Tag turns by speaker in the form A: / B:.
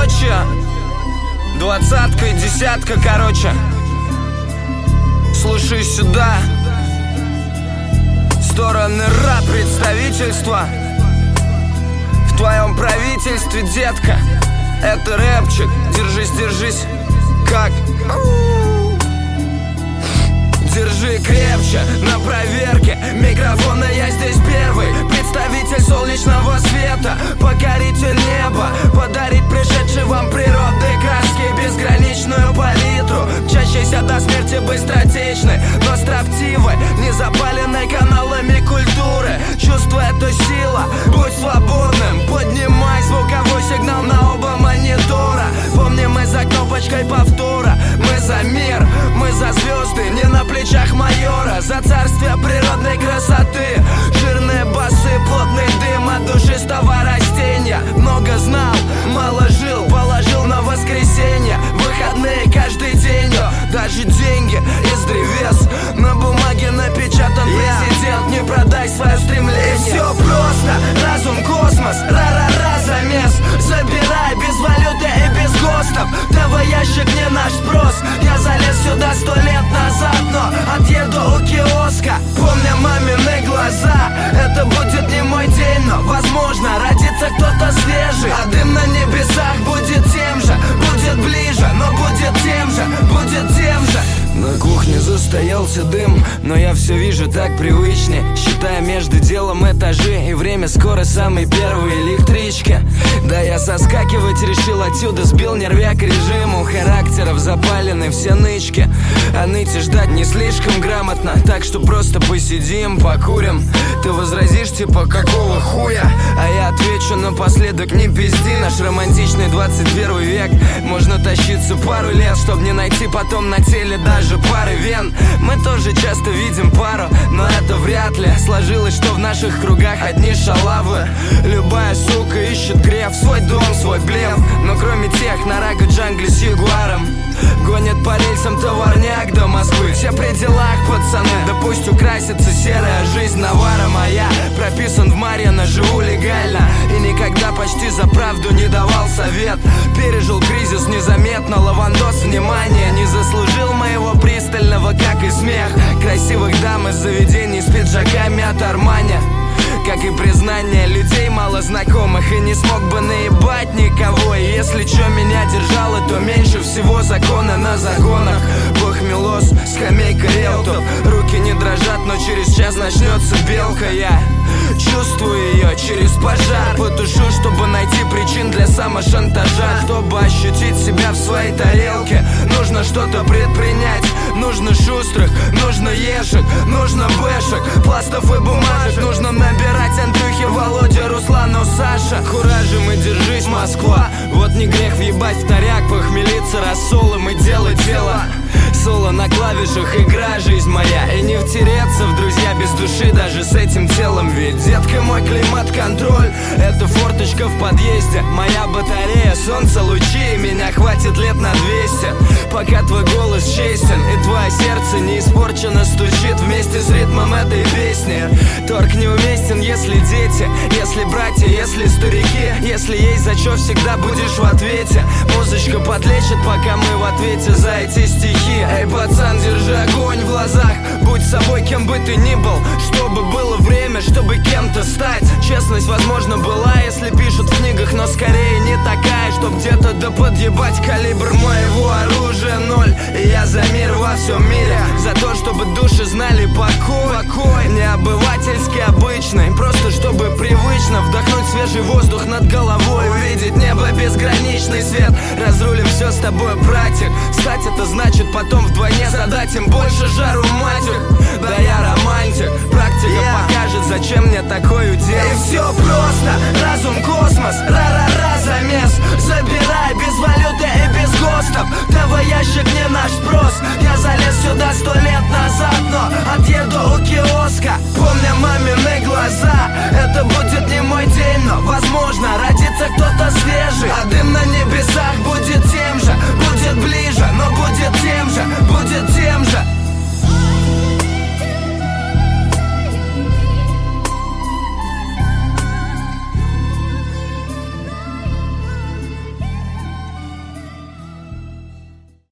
A: короче, двадцатка и десятка, короче. Слушай сюда. Стороны рап представительства. В твоем правительстве, детка. Это рэпчик, держись, держись. Как? Держи крепче, на проверке микрофона я здесь первый. Представитель солнечного света, покоритель неба. Подарить пришедшей вам природной краски безграничную палитру, мчащейся до смерти быстротечной, но строптивой, не запаленной каналами культуры. Чувство — это сила, будь свободным. Поднимай звуковой сигнал на оба монитора. Помни, мы за кнопочкой повтора. Мы за мир, мы за звезды, не на плечах майора. За царствие природной красоты. Жирные басы, плотный дым от душистого растения. Много знал, мало жил, положил на воскресенье. Выходные каждый день, даже деньги из древес. На бумаге напечатан президент. Не продай свое стремление. И все просто, разум, космос, ра-ра-ра, замес. Забирай без валюты и без ГОСТов. ТВ-ящик не наш спрос. Я залез сюда 100 лет назад, но отъеду у киоска. Помня мамины глаза, это будет не мой день, но возможно родится кто-то свежий. А дым на небесах будет тем же, будет ближе, но будет тем же, будет тем же. На кухне застоялся дым, но я все вижу так привычнее. Считая между делом этажи, и время скоро самой первой электрички. Да я соскакивать решил отсюда, сбил нервяк режиму характеров, запалены все нычки. А ныть и ждать не слишком грамотно, так что просто посидим, покурим. Ты возразишь типа какого хуя? А я отвечу напоследок: не пизди. Наш романтичный 21 век. Можно тащиться пару лет, чтоб не найти потом на теле даже пары вен. Мы тоже часто видим пару, но это вряд ли сложилось, что в наших кругах одни шалавы. Любая сука ищет греф, свой дом, свой блеф. Но кроме тех на Раго Джангле с ягуаром гонят по рельсам товарняк до Москвы. Все при делах, пацаны, да пусть украсится серая жизнь наваром. А я прописан в Марьино, живу легально и никогда почти за правду не давал совет. Пережил кризис незаметно, лавандос внимания. Не заслужил моего пристального, как и смех красивых дам из заведений с пиджаками от Армани. Как и признание людей мало знакомых. И не смог бы наебать никого. И если чё меня держало, то меньше всего закона на загонах. Похмелос, скамейка риэлтов. Руки не дрожат, но через час начнется белка. Я чувствую ее через пожар. Потушу, чтобы найти причин для самошантажа. Чтобы ощутить себя в своей тарелке, нужно что-то предпринять. Нужно шустрых, нужно ешек, нужно бэшек, пластов и бумажек. Нужно набирать Андрюхи, Володя, Руслану, Саша. Куражем и держись, Москва. Вот не грех въебать в таряк, похмелиться рассолом и делать дело. Соло на клавишах, игра, жизнь моя. И не втереться в друзья без души даже с этим телом. Ведь, детка, мой климат-контроль — это форточка в подъезде, моя батарея, солнце, лучи. Меня хватит лет на 200, пока твой голос честен и твое сердце не испорчено стучит вместе с ритмом этой песни. Торг неуместен, если дети, если братья, если старики. Если есть за чё, всегда будешь в ответе. Музычка подлечит, пока мы в ответе за эти стихи. Эй, пацан, держи огонь в глазах. Будь собой, кем бы ты ни был, чтобы было время, чтобы кем-то стать. Честность, возможно, была, если пишут в книгах, но скорее не такая, чтоб где-то да подъебать. Калибр моего оружия 0. И я за мир во всем мире, за то, чтобы души знали покой. Не обывательский, обычный, просто чтобы привычно вдохнуть свежий воздух над головой. Увидеть небо, безграничный свет. Разрулим все с тобой, братик. Стать — это значит потом вдвойне задать им больше жару, матик. Да я романтик, практика покажет, зачем мне такой удел. И все просто, разум, космос, ра-ра-ра, замес. Забирай без валюты и без ГОСТов. ТВ-ящик не наш спрос. Я залез сюда 100 лет назад, но отъеду у киоска. Помня мамины глаза, это будет не мой день, но